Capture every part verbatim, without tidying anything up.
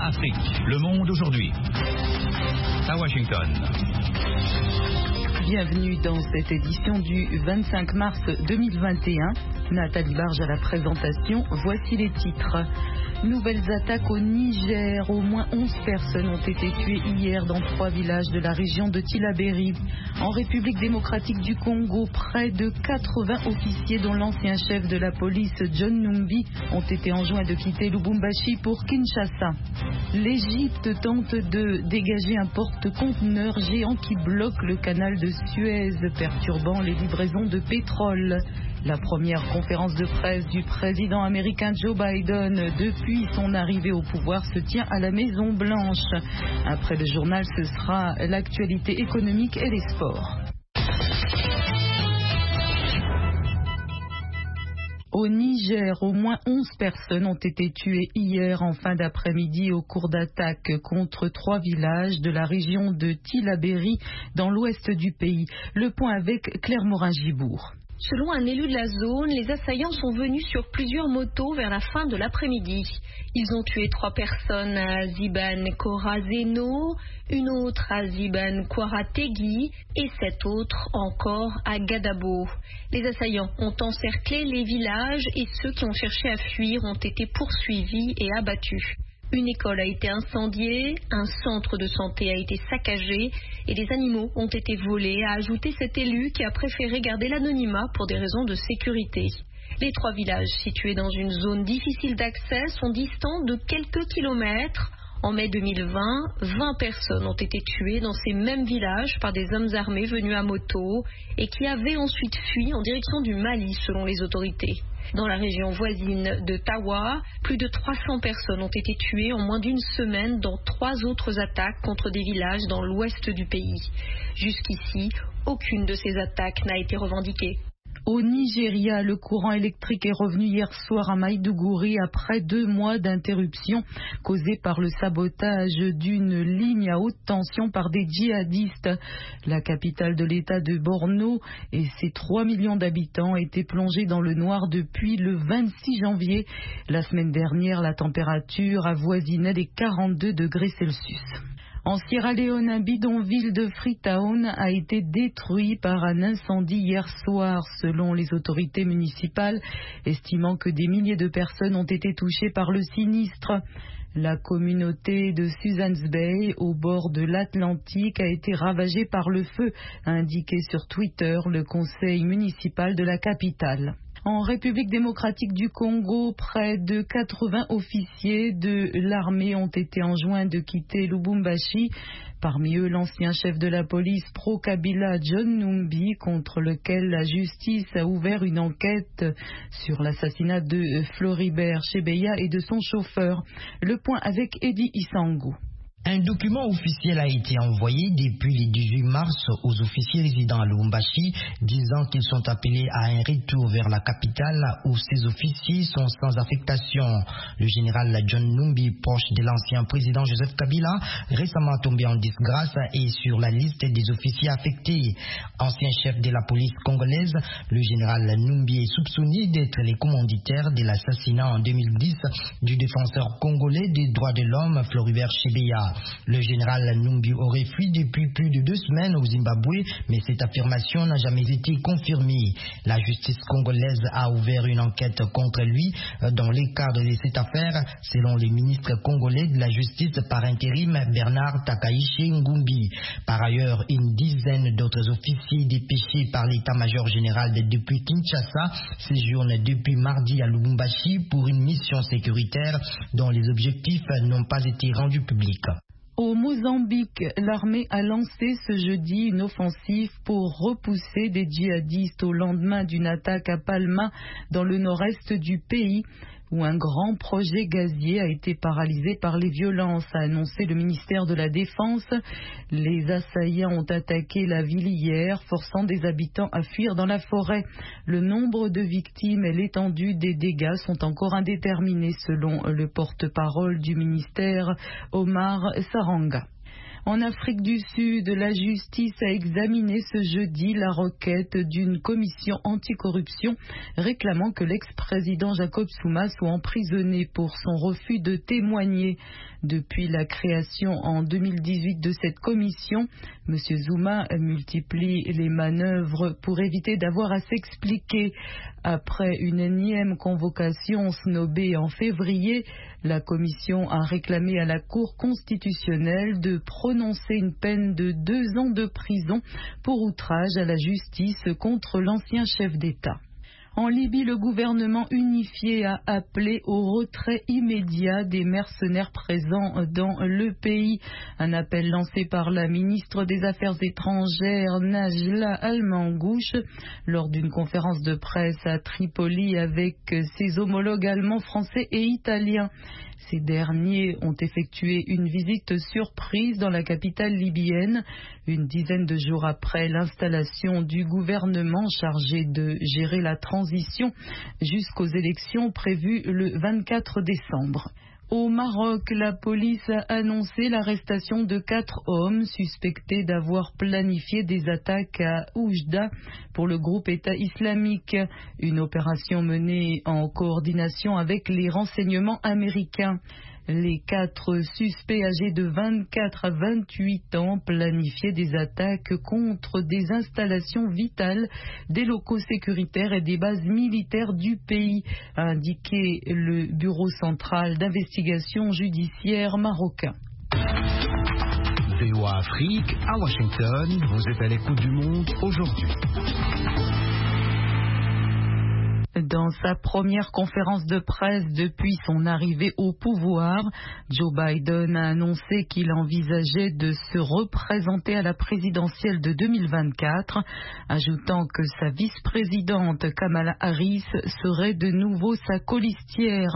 Afrique, le monde aujourd'hui. À Washington. Bienvenue dans cette édition du vingt-cinq mars deux mille vingt et un. Nathalie Barge à la présentation. Voici les titres. Nouvelles attaques au Niger. Au moins onze personnes ont été tuées hier dans trois villages de la région de Tillabéri. En République démocratique du Congo, près de quatre-vingts officiers, dont l'ancien chef de la police John Numbi, ont été enjoints de quitter Lubumbashi pour Kinshasa. L'Égypte tente de dégager un porte-conteneurs géant qui bloque le canal de Suez, perturbant les livraisons de pétrole. La première conférence de presse du président américain Joe Biden depuis son arrivée au pouvoir se tient à la Maison Blanche. Après le journal, ce sera l'actualité économique et les sports. Au Niger, au moins onze personnes ont été tuées hier en fin d'après-midi au cours d'attaques contre trois villages de la région de Tillabéri dans l'ouest du pays. Le point avec Claire Morin-Gibourg. Selon un élu de la zone, les assaillants sont venus sur plusieurs motos vers la fin de l'après-midi. Ils ont tué trois personnes à Ziban Korazeno, une autre à Ziban Kwarategi et sept autres encore à Gadabo. Les assaillants ont encerclé les villages et ceux qui ont cherché à fuir ont été poursuivis et abattus. Une école a été incendiée, un centre de santé a été saccagé et des animaux ont été volés, a ajouté cet élu qui a préféré garder l'anonymat pour des raisons de sécurité. Les trois villages situés dans une zone difficile d'accès sont distants de quelques kilomètres. En mai deux mille vingt, vingt personnes ont été tuées dans ces mêmes villages par des hommes armés venus à moto et qui avaient ensuite fui en direction du Mali selon les autorités. Dans la région voisine de Tawa, plus de trois cents personnes ont été tuées en moins d'une semaine dans trois autres attaques contre des villages dans l'ouest du pays. Jusqu'ici, aucune de ces attaques n'a été revendiquée. Au Nigeria, le courant électrique est revenu hier soir à Maïdougouri après deux mois d'interruption causée par le sabotage d'une ligne à haute tension par des djihadistes. La capitale de l'état de Borno et ses trois millions d'habitants étaient plongés dans le noir depuis le vingt-six janvier. La semaine dernière, la température avoisinait les quarante-deux degrés Celsius. En Sierra Leone, un bidonville de Freetown a été détruit par un incendie hier soir, selon les autorités municipales, estimant que des milliers de personnes ont été touchées par le sinistre. La communauté de Susan's Bay, au bord de l'Atlantique, a été ravagée par le feu, a indiqué sur Twitter le conseil municipal de la capitale. En République démocratique du Congo, près de quatre-vingts officiers de l'armée ont été enjoints de quitter Lubumbashi. Parmi eux, l'ancien chef de la police pro-Kabila, John Numbi, contre lequel la justice a ouvert une enquête sur l'assassinat de Floribert Chebeya et de son chauffeur. Le point avec Eddie Isangu. Un document officiel a été envoyé depuis le dix-huit mars aux officiers résidant à Lubumbashi, disant qu'ils sont appelés à un retour vers la capitale où ces officiers sont sans affectation. Le général John Numbi, proche de l'ancien président Joseph Kabila, récemment tombé en disgrâce, est sur la liste des officiers affectés. Ancien chef de la police congolaise, le général Numbi est soupçonné d'être les commanditaires de l'assassinat en deux mille dix du défenseur congolais des droits de l'homme Floribert Chebeya. Le général Numbi aurait fui depuis plus de deux semaines au Zimbabwe, mais cette affirmation n'a jamais été confirmée. La justice congolaise a ouvert une enquête contre lui dans le cadre de cette affaire, selon le ministre congolais de la justice par intérim Bernard Takaïché Ngumbi. Par ailleurs, une dizaine d'autres officiers dépêchés par l'état-major général depuis Kinshasa séjournent depuis mardi à Lubumbashi pour une mission sécuritaire dont les objectifs n'ont pas été rendus publics. Au Mozambique, l'armée a lancé ce jeudi une offensive pour repousser des djihadistes au lendemain d'une attaque à Palma dans le nord-est du pays, où un grand projet gazier a été paralysé par les violences, a annoncé le ministère de la Défense. Les assaillants ont attaqué la ville hier, forçant des habitants à fuir dans la forêt. Le nombre de victimes et l'étendue des dégâts sont encore indéterminés, selon le porte-parole du ministère, Omar Saranga. En Afrique du Sud, la justice a examiné ce jeudi la requête d'une commission anticorruption réclamant que l'ex-président Jacob Zuma soit emprisonné pour son refus de témoigner. Depuis la création en deux mille dix-huit de cette commission, M. Zuma multiplie les manœuvres pour éviter d'avoir à s'expliquer. Après une énième convocation snobée en février, la commission a réclamé à la Cour constitutionnelle de prononcer une peine de deux ans de prison pour outrage à la justice contre l'ancien chef d'État. En Libye, le gouvernement unifié a appelé au retrait immédiat des mercenaires présents dans le pays. Un appel lancé par la ministre des Affaires étrangères, Najla Al-Mangouche, lors d'une conférence de presse à Tripoli avec ses homologues allemands, français et italiens. Ces derniers ont effectué une visite surprise dans la capitale libyenne, une dizaine de jours après l'installation du gouvernement chargé de gérer la transition jusqu'aux élections prévues le vingt-quatre décembre. Au Maroc, la police a annoncé l'arrestation de quatre hommes suspectés d'avoir planifié des attaques à Oujda pour le groupe État islamique, une opération menée en coordination avec les renseignements américains. Les quatre suspects âgés de vingt-quatre à vingt-huit ans planifiaient des attaques contre des installations vitales, des locaux sécuritaires et des bases militaires du pays, a indiqué le Bureau central d'investigation judiciaire marocain. V O A Afrique, à Washington, vous êtes à l'écoute du monde aujourd'hui. Dans sa première conférence de presse depuis son arrivée au pouvoir, Joe Biden a annoncé qu'il envisageait de se représenter à la présidentielle de deux mille vingt-quatre, ajoutant que sa vice-présidente Kamala Harris serait de nouveau sa colistière.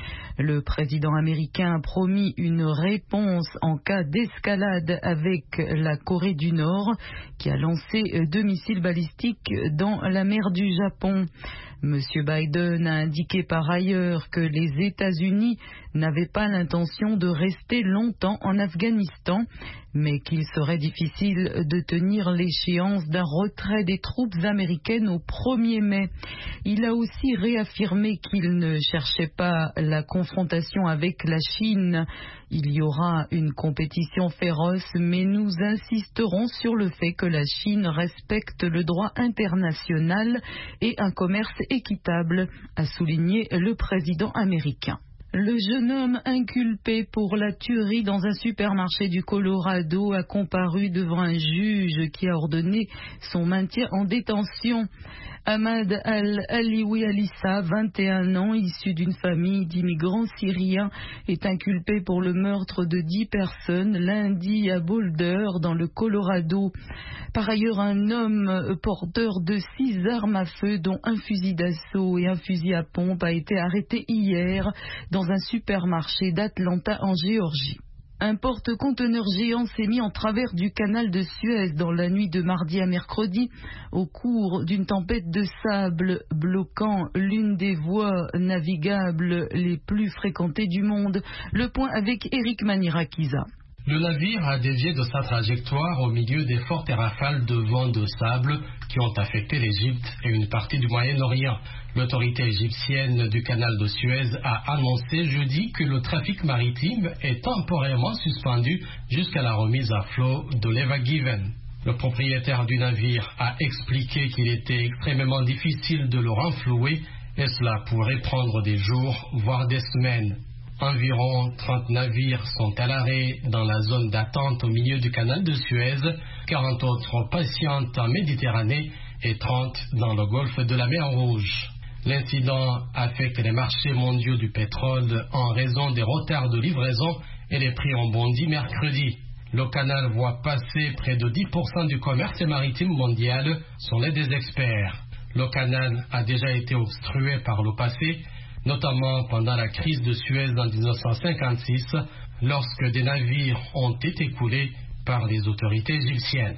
Le président américain a promis une réponse en cas d'escalade avec la Corée du Nord, qui a lancé deux missiles balistiques dans la mer du Japon. Monsieur Biden a indiqué par ailleurs que les États-Unis n'avaient pas l'intention de rester longtemps en Afghanistan, mais qu'il serait difficile de tenir l'échéance d'un retrait des troupes américaines au premier mai. Il a aussi réaffirmé qu'il ne cherchait pas la confrontation avec la Chine. Il y aura une compétition féroce, mais nous insisterons sur le fait que la Chine respecte le droit international et un commerce équitable, a souligné le président américain. Le jeune homme inculpé pour la tuerie dans un supermarché du Colorado a comparu devant un juge qui a ordonné son maintien en détention. Ahmad Al-Aliwi Alissa, vingt et un ans, issu d'une famille d'immigrants syriens, est inculpé pour le meurtre de dix personnes lundi à Boulder, dans le Colorado. Par ailleurs, un homme porteur de six armes à feu, dont un fusil d'assaut et un fusil à pompe, a été arrêté hier dans un supermarché d'Atlanta en Géorgie. Un porte-conteneurs géant s'est mis en travers du canal de Suez dans la nuit de mardi à mercredi au cours d'une tempête de sable bloquant l'une des voies navigables les plus fréquentées du monde. Le point avec Eric Manirakiza. Le navire a dévié de sa trajectoire au milieu des fortes rafales de vent de sable qui ont affecté l'Égypte et une partie du Moyen-Orient. L'autorité égyptienne du canal de Suez a annoncé jeudi que le trafic maritime est temporairement suspendu jusqu'à la remise à flot de l'Eva Given. Le propriétaire du navire a expliqué qu'il était extrêmement difficile de le renflouer et cela pourrait prendre des jours, voire des semaines. Environ trente navires sont à l'arrêt dans la zone d'attente au milieu du canal de Suez, quarante autres patientent en Méditerranée et trente dans le golfe de la mer Rouge. L'incident affecte les marchés mondiaux du pétrole en raison des retards de livraison et les prix ont bondi mercredi. Le canal voit passer près de dix pour cent du commerce maritime mondial, selon des experts. Le canal a déjà été obstrué par le passé, notamment pendant la crise de Suez en mille neuf cent cinquante-six, lorsque des navires ont été coulés par les autorités égyptiennes.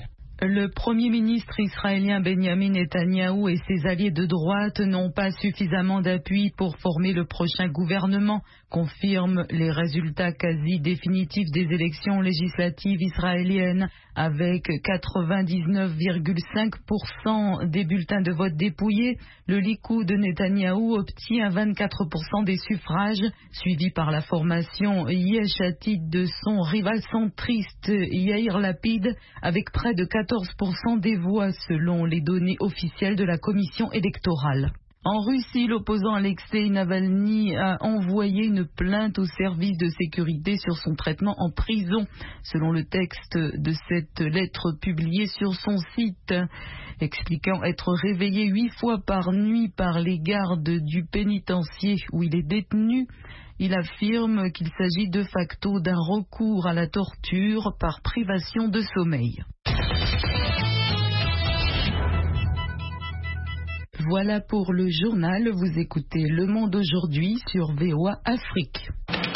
Le Premier ministre israélien Benjamin Netanyahou et ses alliés de droite n'ont pas suffisamment d'appui pour former le prochain gouvernement, confirment les résultats quasi définitifs des élections législatives israéliennes. Avec quatre-vingt-dix-neuf virgule cinq pour cent des bulletins de vote dépouillés, le Likoud de Netanyahou obtient vingt-quatre pour cent des suffrages, suivi par la formation Yesh Atid de son rival centriste Yair Lapid, avec près de quatorze pour cent des voix selon les données officielles de la commission électorale. En Russie, l'opposant Alexei Navalny a envoyé une plainte au service de sécurité sur son traitement en prison, selon le texte de cette lettre publiée sur son site, expliquant être réveillé huit fois par nuit par les gardes du pénitencier où il est détenu. Il affirme qu'il s'agit de facto d'un recours à la torture par privation de sommeil. Voilà pour le journal. Vous écoutez Le Monde aujourd'hui sur V O A Afrique.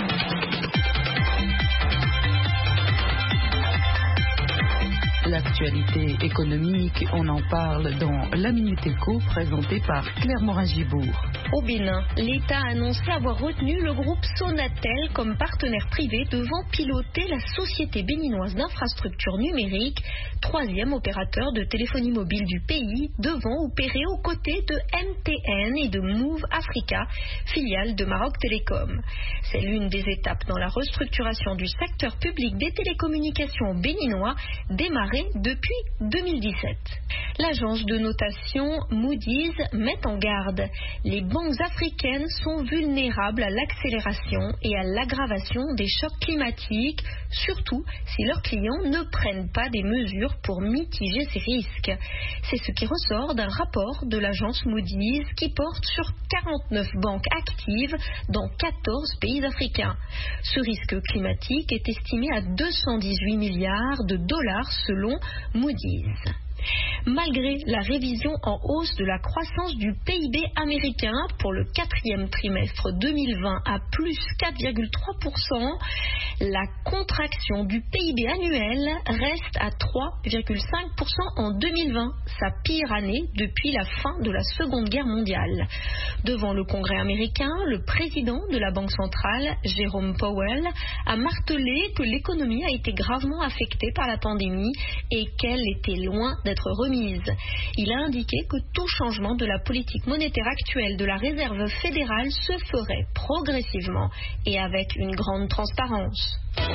L'actualité économique, on en parle dans la Minute Éco, présentée par Claire Morin-Gibourg. Au Bénin, l'État a annoncé avoir retenu le groupe Sonatel comme partenaire privé devant piloter la société béninoise d'infrastructures numériques, troisième opérateur de téléphonie mobile du pays, devant opérer aux côtés de M T N et de Move Africa, filiale de Maroc Télécom. C'est l'une des étapes dans la restructuration du secteur public des télécommunications béninois, démarrée depuis deux mille dix-sept. L'agence de notation Moody's met en garde. Les banques africaines sont vulnérables à l'accélération et à l'aggravation des chocs climatiques, surtout si leurs clients ne prennent pas des mesures pour mitiger ces risques. C'est ce qui ressort d'un rapport de l'agence Moody's qui porte sur quarante-neuf banques actives dans quatorze pays africains. Ce risque climatique est estimé à deux cent dix-huit milliards de dollars selon Moody's. Malgré la révision en hausse de la croissance du P I B américain pour le quatrième trimestre deux mille vingt à plus quatre virgule trois pour cent, la contraction du P I B annuel reste à trois virgule cinq pour cent en deux mille vingt, sa pire année depuis la fin de la Seconde Guerre mondiale. Devant le Congrès américain, le président de la Banque centrale, Jérôme Powell, a martelé que l'économie a été gravement affectée par la pandémie et qu'elle était loin d'être remise. Il a indiqué que tout changement de la politique monétaire actuelle de la Réserve fédérale se ferait progressivement et avec une grande transparence.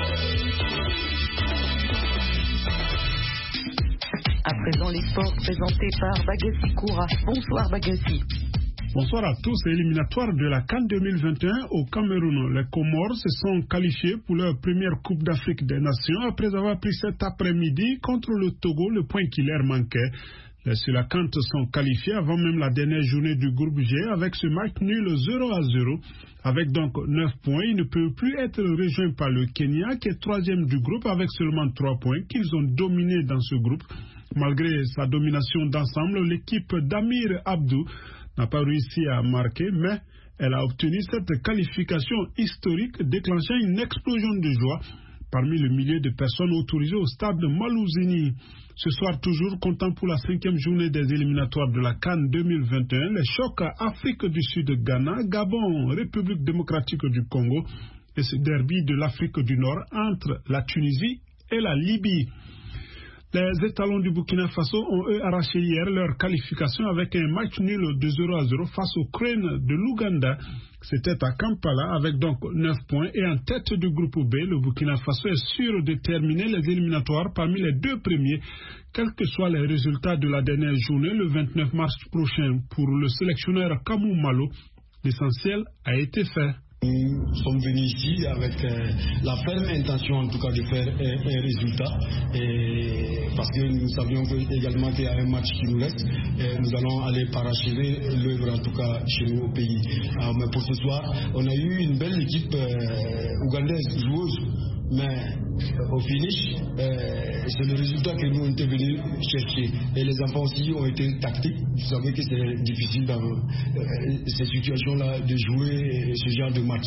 À présent, les sports présentés par Bagassi Koura. Bonsoir Bagassi. Bonsoir à tous. Éliminatoire de la CAN deux mille vingt et un au Cameroun. Les Comores se sont qualifiés pour leur première Coupe d'Afrique des Nations après avoir pris cet après-midi contre le Togo le point qui leur manquait. Les Sulakantes sont qualifiés avant même la dernière journée du groupe G avec ce match nul zéro à zéro. Avec donc neuf points, ils ne peuvent plus être rejoints par le Kenya qui est troisième du groupe avec seulement trois points qu'ils ont dominé dans ce groupe. Malgré sa domination d'ensemble, l'équipe d'Amir Abdou n'a pas réussi à marquer, mais elle a obtenu cette qualification historique, déclenchant une explosion de joie parmi le millier de personnes autorisées au stade de Malouzini. Ce soir, toujours comptant pour la cinquième journée des éliminatoires de la CAN deux mille vingt et un, les chocs Afrique du Sud, Ghana, Gabon, République démocratique du Congo et ce derby de l'Afrique du Nord entre la Tunisie et la Libye. Les étalons du Burkina Faso ont eux arraché hier leur qualification avec un match nul de zéro à zéro face aux Cranes de l'Ouganda. C'était à Kampala avec donc neuf points et en tête du groupe B, le Burkina Faso est sûr de terminer les éliminatoires parmi les deux premiers, quels que soient les résultats de la dernière journée le vingt-neuf mars prochain. Pour le sélectionneur Kamou Malo, l'essentiel a été fait. Nous sommes venus ici avec euh, la ferme intention en tout cas de faire un, un résultat et parce que nous savions que, également qu'il y a un match qui nous reste et nous allons aller parachever l'œuvre en tout cas chez nous au pays. Alors, mais pour ce soir, on a eu une belle équipe euh, ougandaise joueuse. Mais au finish, euh, c'est le résultat que nous sommes venus chercher. Et les enfants aussi ont été tactiques. Vous savez que c'est difficile dans euh, ces situations-là de jouer ce genre de match.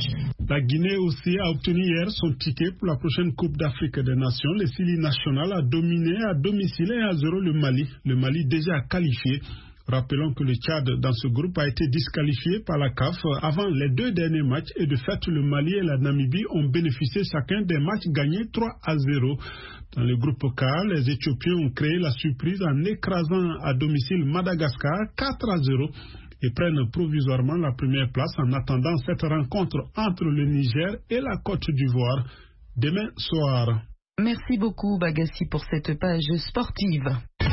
La Guinée aussi a obtenu hier son ticket pour la prochaine Coupe d'Afrique des Nations. Le Sili national a dominé à domicile et à zéro le Mali. Le Mali déjà qualifié. Rappelons que le Tchad dans ce groupe a été disqualifié par la C A F avant les deux derniers matchs et de fait le Mali et la Namibie ont bénéficié chacun des matchs gagnés trois à zéro. Dans le groupe K, les Éthiopiens ont créé la surprise en écrasant à domicile Madagascar quatre à zéro et prennent provisoirement la première place en attendant cette rencontre entre le Niger et la Côte d'Ivoire demain soir. Merci beaucoup Bagassi pour cette page sportive.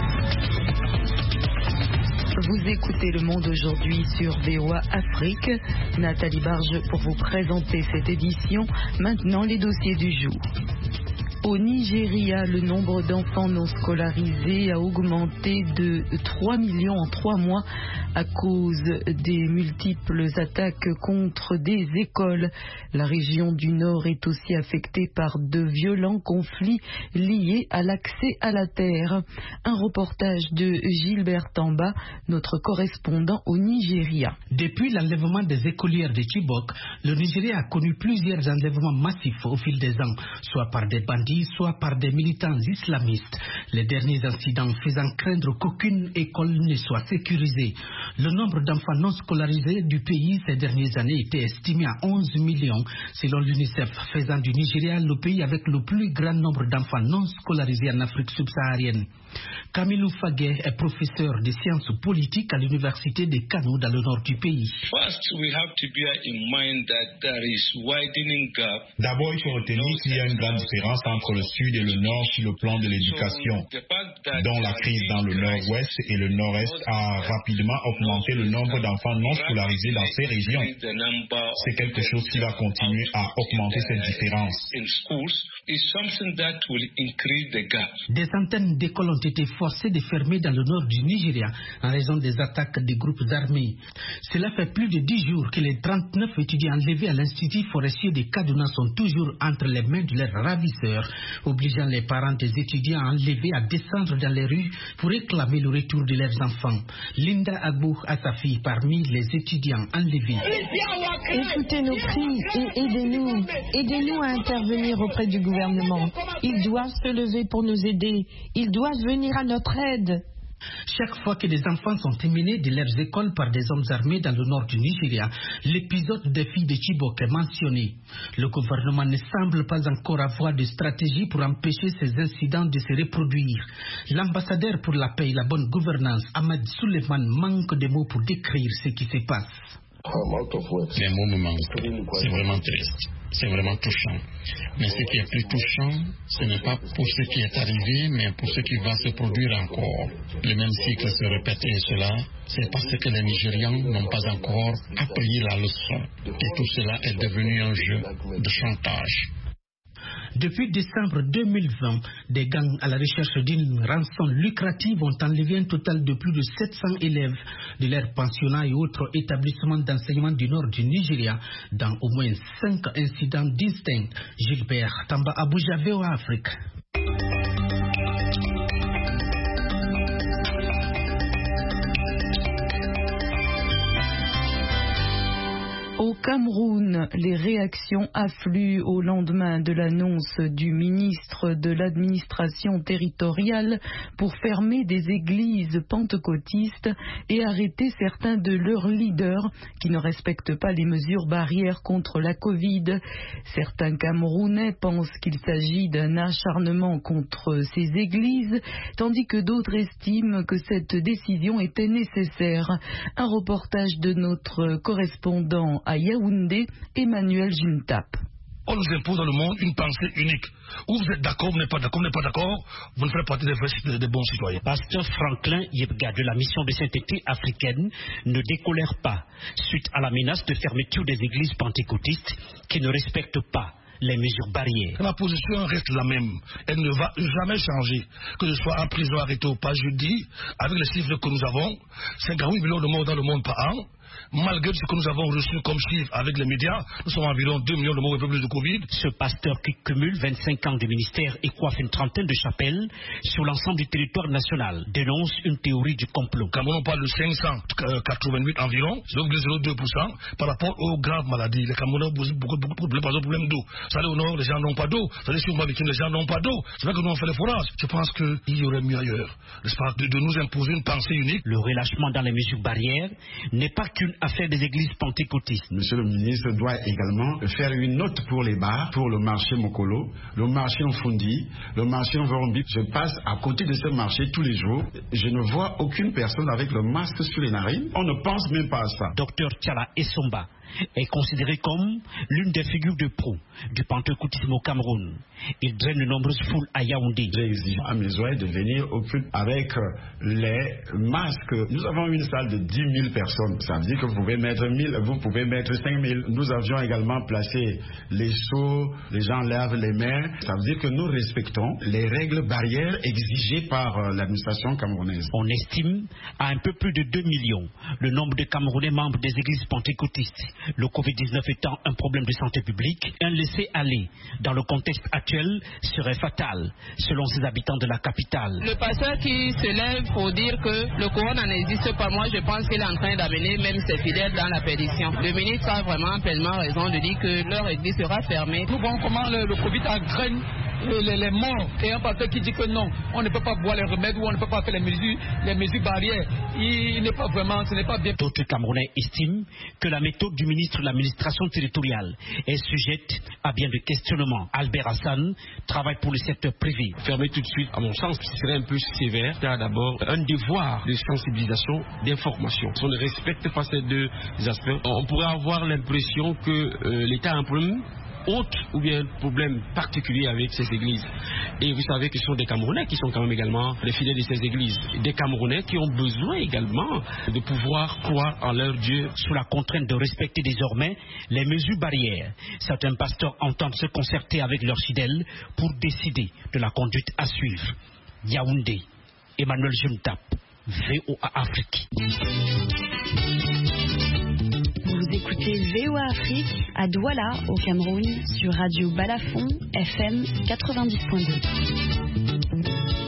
Vous écoutez Le Monde aujourd'hui sur V O A Afrique. Nathalie Barge pour vous présenter cette édition. Maintenant, les dossiers du jour. Au Nigeria, le nombre d'enfants non scolarisés a augmenté de trois millions en trois mois à cause des multiples attaques contre des écoles. La région du Nord est aussi affectée par de violents conflits liés à l'accès à la terre. Un reportage de Gilbert Tamba, notre correspondant au Nigeria. Depuis l'enlèvement des écolières de Chibok, le Nigeria a connu plusieurs enlèvements massifs au fil des ans, soit par des bandits, soit par des militants islamistes. Les derniers incidents faisant craindre qu'aucune école ne soit sécurisée. Le nombre d'enfants non scolarisés du pays ces dernières années était estimé à onze millions, selon l'UNICEF, faisant du Nigeria le pays avec le plus grand nombre d'enfants non scolarisés en Afrique subsaharienne. Kamilou Fagé est professeur de sciences politiques à l'université de Kano dans le nord du pays. D'abord, il faut retenir qu'il y a une grande différence entre le sud et le nord sur le plan de l'éducation, dont la crise dans le nord-ouest et le nord-est a rapidement augmenté le nombre d'enfants non scolarisés dans ces régions. C'est quelque chose qui va continuer à augmenter cette différence. Des centaines d'écoles ont été forcées de fermer dans le nord du Nigeria en raison des attaques des groupes armés. Cela fait plus de dix jours que les trente-neuf étudiants enlevés à l'Institut forestier de Kaduna sont toujours entre les mains de leurs ravisseurs, obligeant les parents des étudiants enlevés à descendre dans les rues pour réclamer le retour de leurs enfants. Linda Agbou a sa fille parmi les étudiants enlevés. Écoutez nos cris et aidez-nous. Aidez-nous à intervenir auprès du gouvernement. Ils doivent se lever pour nous aider. Ils doivent venir à notre aide. Chaque fois que des enfants sont émenés de leurs écoles par des hommes armés dans le nord du Nigeria, l'épisode des filles de Chibok est mentionné. Le gouvernement ne semble pas encore avoir de stratégie pour empêcher ces incidents de se reproduire. L'ambassadeur pour la paix et la bonne gouvernance, Ahmed Suleiman, manque de mots pour décrire ce qui se passe. Les mots me manquent. C'est vraiment triste. C'est vraiment touchant. Mais ce qui est plus touchant, ce n'est pas pour ce qui est arrivé, mais pour ce qui va se produire encore. Le même cycle se répète et cela, c'est parce que les Nigérians n'ont pas encore appris la leçon. Et tout cela est devenu un jeu de chantage. Depuis décembre deux mille vingt, des gangs à la recherche d'une rançon lucrative ont enlevé un total de plus de sept cents élèves de leurs pensionnats et autres établissements d'enseignement du nord du Nigeria dans au moins cinq incidents distincts. Gilbert Tamba, Abuja, V O A Afrique. Au Cameroun, les réactions affluent au lendemain de l'annonce du ministre de l'administration territoriale pour fermer des églises pentecôtistes et arrêter certains de leurs leaders qui ne respectent pas les mesures barrières contre la Covid. Certains Camerounais pensent qu'il s'agit d'un acharnement contre ces églises, tandis que d'autres estiment que cette décision était nécessaire. Un reportage de notre correspondant à Yaoundé, Emmanuel Jintap. On nous impose dans le monde une pensée unique. Ou vous êtes d'accord, vous n'êtes pas d'accord, vous n'êtes pas d'accord, vous ne ferez pas partie des vrais des bons citoyens. Pasteur Franklin Yebga de la mission de sainteté africaine ne décolère pas suite à la menace de fermeture des églises pentecôtistes qui ne respectent pas les mesures barrières. La position reste la même. Elle ne va jamais changer. Que ce soit en prison, arrêté ou pas, je dis, avec les chiffres que nous avons, cinquante-huit millions de morts dans le monde par an, malgré ce que nous avons reçu comme chiffre avec les médias, nous sommes environ deux millions de morts et plus de Covid. Ce pasteur qui cumule vingt-cinq ans de ministère et coiffe une trentaine de chapelles sur l'ensemble du territoire national dénonce une théorie du complot. Quand on parle de cinq cent quatre-vingt-huit environ, zéro virgule zéro deux pour cent par rapport aux graves maladies. Les Camerounais ont beaucoup, beaucoup, beaucoup de problèmes, par exemple, problème d'eau. Vous savez, au nord, les gens n'ont pas d'eau. Vous savez, si on va les gens n'ont pas d'eau. C'est vrai que nous on fait les forages. Je pense qu'il y aurait mieux ailleurs, n'est-ce pas, de, de nous imposer une pensée unique. Le relâchement dans les mesures barrières n'est pas qu'une affaire des églises pentecôtistes. Monsieur le ministre doit également faire une note pour les bars, pour le marché Mokolo, le marché Nfundi, le marché Nvorombi. Je passe à côté de ce marché tous les jours. Je ne vois aucune personne avec le masque sur les narines. On ne pense même pas à ça. Docteur Tchala Essomba est considéré comme l'une des figures de proue du pentecôtisme au Cameroun. Il draine de nombreuses foules à Yaoundé. J'ai exigé à mes oreilles de venir au culte avec les masques. Nous avons une salle de dix mille personnes. Ça veut dire que vous pouvez mettre mille, vous pouvez mettre cinq mille. Nous avions également placé les seaux, les gens lavent les mains. Ça veut dire que nous respectons les règles barrières exigées par l'administration camerounaise. On estime à un peu plus de deux millions le nombre de Camerounais membres des églises pentecôtistes. Le Covid dix-neuf étant un problème de santé publique, un laisser-aller dans le contexte actuel serait fatal, selon ces habitants de la capitale. Le pasteur qui se lève pour dire que le corona n'existe pas, moi je pense qu'il est en train d'amener même ses fidèles dans la perdition. Le ministre a vraiment pleinement raison de dire que leur église sera fermée. Nous voyons comment le, le Covid entraîne les, les, les morts, et un pasteur qui dit que non, on ne peut pas boire les remèdes ou on ne peut pas faire les mesures, les mesures barrières. Il, il n'est pas vraiment, ce n'est pas bien. D'autres Camerounais estiment que la méthode du ministre de l'administration territoriale est sujette à bien de questionnements. Albert Hassan travaille pour le secteur privé. Fermer tout de suite, à mon sens, ce serait un peu sévère. Il y a d'abord un devoir de sensibilisation, d'information. Si on ne respecte pas ces deux aspects, on pourrait avoir l'impression que euh, l'État a un problème autre ou bien un problème particulier avec ces églises. Et vous savez que ce sont des Camerounais qui sont quand même également les fidèles de ces églises. Des Camerounais qui ont besoin également de pouvoir croire en leur Dieu. Sous la contrainte de respecter désormais les mesures barrières, certains pasteurs entendent se concerter avec leurs fidèles pour décider de la conduite à suivre. Yaoundé, Emmanuel Jumtap, V O A Afrique. Vous écoutez V O A Afrique à Douala, au Cameroun, sur Radio Balafon, F M quatre-vingt-dix point deux.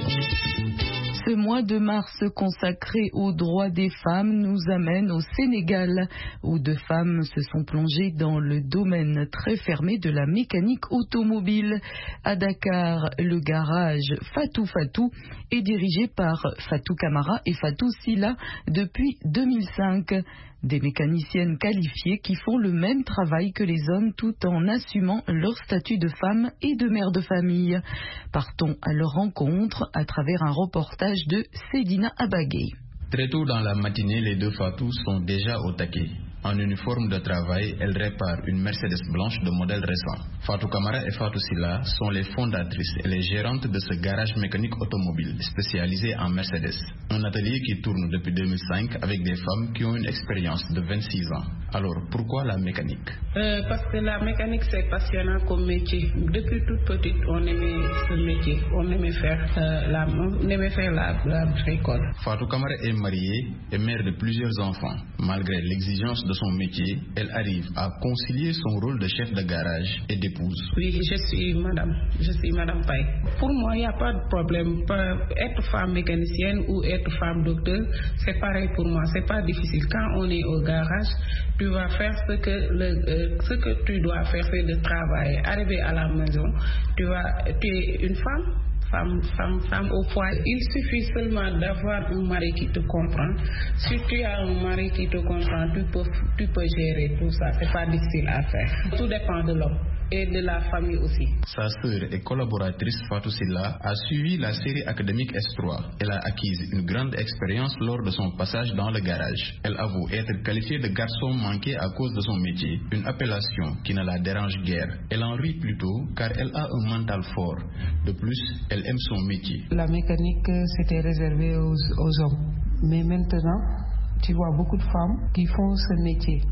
Ce mois de mars consacré aux droits des femmes nous amène au Sénégal, où deux femmes se sont plongées dans le domaine très fermé de la mécanique automobile. À Dakar, le garage Fatou Fatou est dirigé par Fatou Camara et Fatou Silla depuis deux mille cinq. Des mécaniciennes qualifiées qui font le même travail que les hommes tout en assumant leur statut de femme et de mère de famille. Partons à leur rencontre à travers un reportage de Sedina Abagé. Très tôt dans la matinée, les deux Fatou sont déjà au taquet. En uniforme de travail, elles réparent une Mercedes blanche de modèle récent. Fatou Camara et Fatou Silla sont les fondatrices et les gérantes de ce garage mécanique automobile spécialisé en Mercedes. Un atelier qui tourne depuis deux mille cinq avec des femmes qui ont une expérience de vingt-six ans. Alors, pourquoi la mécanique? euh, Parce que la mécanique, c'est passionnant comme métier. Depuis toute petite, on aimait ce métier. On aimait faire, euh, la, on aimait faire la, la bricole. Fatou Camara est mariée et mère de plusieurs enfants. Malgré l'exigence de son métier, elle arrive à concilier son rôle de chef de garage et d'épouse. Oui, je suis madame, je suis madame Paye. Pour moi, il n'y a pas de problème. Être femme mécanicienne ou être femme docteur, c'est pareil pour moi. C'est pas difficile. Quand on est au garage, tu vas faire ce que le, euh, ce que tu dois faire, c'est de travailler. Arriver à la maison, tu vas, tu es une femme. Femme, femme, femme au foyer. Il suffit seulement d'avoir un mari qui te comprend. Si tu as un mari qui te comprend, tu peux, tu peux gérer tout ça. C'est pas difficile à faire. Tout dépend de l'homme et de la famille aussi. Sa sœur et collaboratrice Fatou Silla a suivi la série académique S trois. Elle a acquis une grande expérience lors de son passage dans le garage. Elle avoue être qualifiée de garçon manqué à cause de son métier, une appellation qui ne la dérange guère. Elle en rit plutôt car elle a un mental fort. De plus, elle aime son métier. La mécanique, c'était réservé aux, aux hommes. Mais maintenant, tu vois beaucoup de femmes qui font ce métier.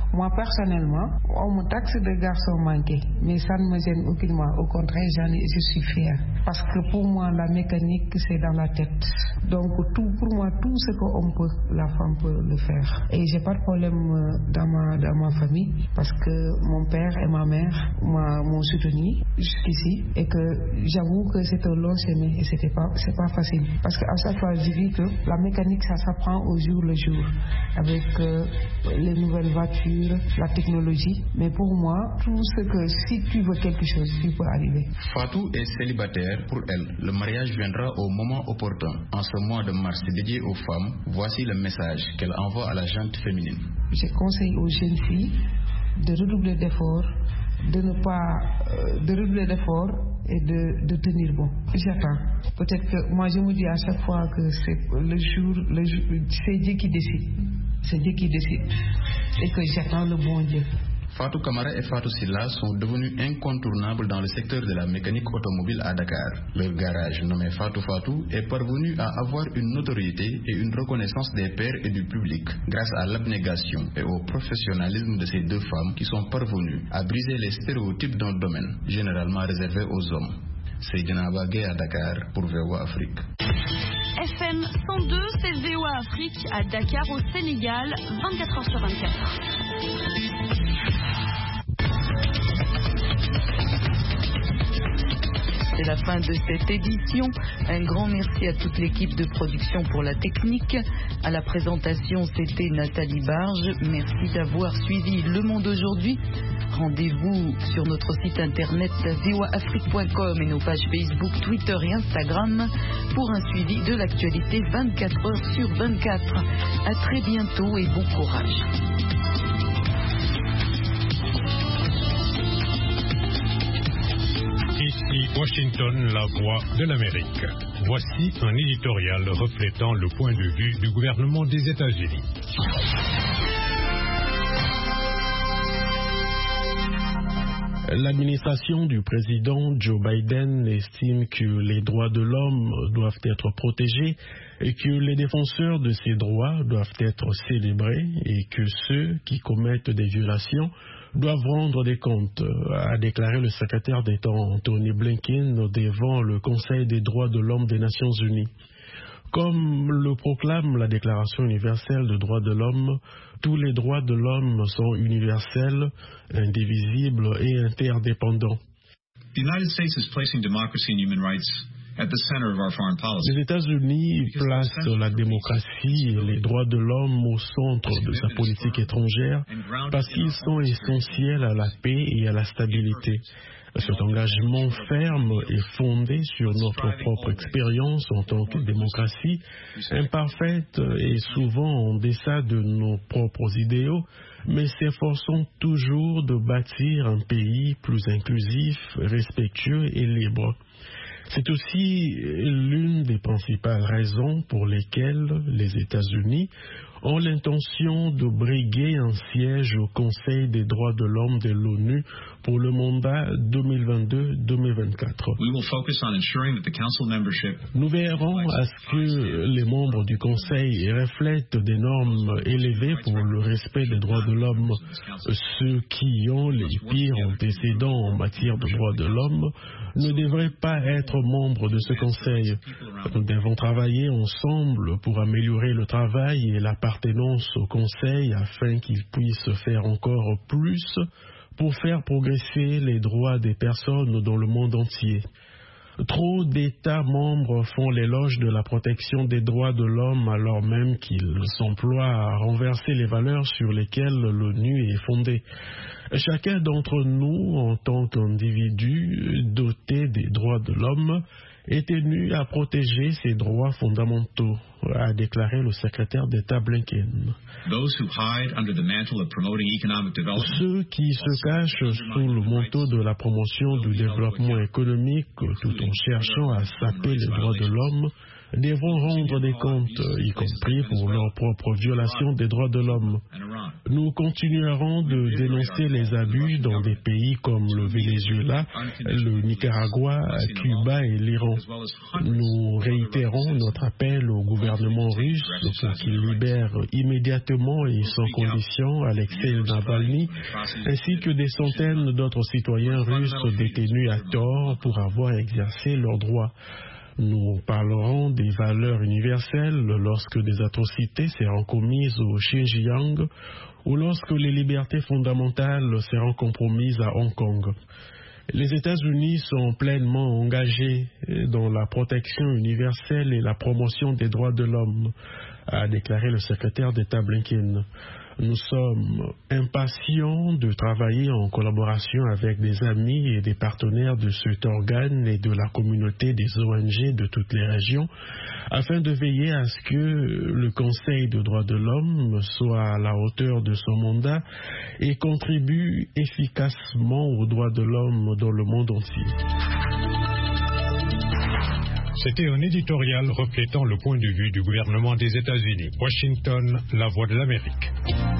Moi, personnellement, on me taxe de garçon manqué, mais ça ne me gêne aucunement. Au contraire, j'en ai, je suis fière. Parce que pour moi, la mécanique, c'est dans la tête. Donc, tout, pour moi, tout ce qu'on peut, la femme peut le faire. Et j'ai pas de problème dans ma, dans ma famille, parce que mon père et ma mère m'ont soutenu jusqu'ici, et que j'avoue que c'est un long chemin, et c'était pas, c'est pas facile. Parce qu'à chaque fois, je dis que la mécanique, ça s'apprend au jour le jour, avec euh, les nouvelles voitures, la technologie. Mais pour moi, tout ce que, si tu veux quelque chose, tu peux arriver. Fatou est célibataire. Pour elle, le mariage viendra au moment opportun. En ce mois de mars dédié aux femmes, voici le message qu'elle envoie à la gente féminine. Je conseille aux jeunes filles de redoubler d'efforts, de ne pas euh, de redoubler d'efforts et de, de tenir bon. J'attends. Peut-être que moi je me dis à chaque fois que c'est le jour, le jour, c'est Dieu qui décide. C'est Dieu qui décide. Et que j'attends le bon Dieu. Fatou Camara et Fatou Silla sont devenus incontournables dans le secteur de la mécanique automobile à Dakar. Leur garage, nommé Fatou Fatou, est parvenu à avoir une notoriété et une reconnaissance des pairs et du public grâce à l'abnégation et au professionnalisme de ces deux femmes qui sont parvenues à briser les stéréotypes d'un domaine généralement réservé aux hommes. Seydina Bagé à Dakar pour V O A Afrique. F M cent deux, c'est V O A Afrique à Dakar au Sénégal, vingt-quatre heures sur vingt-quatre. C'est la fin de cette édition. Un grand merci à toute l'équipe de production pour la technique. À la présentation, c'était Nathalie Barge. Merci d'avoir suivi Le Monde aujourd'hui. Rendez-vous sur notre site internet v o a afrique point com et nos pages Facebook, Twitter et Instagram pour un suivi de l'actualité vingt-quatre heures sur vingt-quatre. À très bientôt et bon courage. Ici Washington, la voix de l'Amérique. Voici un éditorial reflétant le point de vue du gouvernement des États-Unis. L'administration du président Joe Biden estime que les droits de l'homme doivent être protégés et que les défenseurs de ces droits doivent être célébrés et que ceux qui commettent des violations doivent rendre des comptes, a déclaré le secrétaire d'État Anthony Blinken devant le Conseil des droits de l'homme des Nations Unies. Comme le proclame la Déclaration universelle des droits de l'homme, tous les droits de l'homme sont universels, indivisibles et interdépendants. The United States is placing democracy and human rights at the center of our foreign policy. Les États-Unis placent la démocratie et les droits de l'homme au centre de sa politique étrangère parce qu'ils sont essentiels à la paix et à la stabilité. Cet engagement ferme est fondé sur notre propre expérience en tant que démocratie, imparfaite et souvent en deçà de nos propres idéaux, mais s'efforçons toujours de bâtir un pays plus inclusif, respectueux et libre. C'est aussi l'une des principales raisons pour lesquelles les États-Unis ont l'intention de briguer un siège au Conseil des droits de l'homme de l'ONU pour le mandat deux mille vingt-deux deux mille vingt-quatre. Nous veillerons à ce que les membres du Conseil reflètent des normes élevées pour le respect des droits de l'homme. Ceux qui ont les pires antécédents en matière de droits de l'homme ne devraient pas être membres de ce Conseil. Nous devons travailler ensemble pour améliorer le travail et l'appartenance au Conseil afin qu'il puisse faire encore plus pour faire progresser les droits des personnes dans le monde entier. Trop d'États membres font l'éloge de la protection des droits de l'homme alors même qu'ils s'emploient à renverser les valeurs sur lesquelles l'ONU est fondée. Chacun d'entre nous, en tant qu'individu doté des droits de l'homme, est tenu à protéger ses droits fondamentaux, a déclaré le secrétaire d'État Blinken. Ceux qui se cachent sous le manteau de la promotion du développement économique tout en cherchant à saper les droits de l'homme devront rendre des comptes, y compris pour leur propre violation des droits de l'homme. Nous continuerons de dénoncer les abus dans des pays comme le Venezuela, le Nicaragua, Cuba et l'Iran. Nous réitérons notre appel au gouvernement russe pour qu'il libère immédiatement et sans condition Alexei Navalny, ainsi que des centaines d'autres citoyens russes détenus à tort pour avoir exercé leurs droits. Nous parlerons des valeurs universelles lorsque des atrocités seront commises au Xinjiang ou lorsque les libertés fondamentales seront compromises à Hong Kong. Les États-Unis sont pleinement engagés dans la protection universelle et la promotion des droits de l'homme, a déclaré le secrétaire d'État Blinken. Nous sommes impatients de travailler en collaboration avec des amis et des partenaires de cet organe et de la communauté des O N G de toutes les régions afin de veiller à ce que le Conseil des droits de l'homme soit à la hauteur de son mandat et contribue efficacement aux droits de l'homme dans le monde entier. C'était un éditorial reflétant le point de vue du gouvernement des États-Unis. Washington, la voix de l'Amérique.